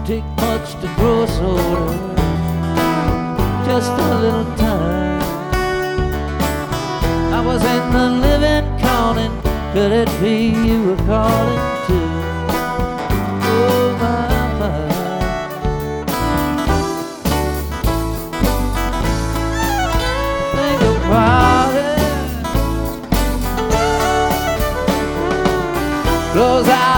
take much to grow so old. Just a little time. I was in the living counting. Could it be you were calling too? Oh my. Think about it. Close out.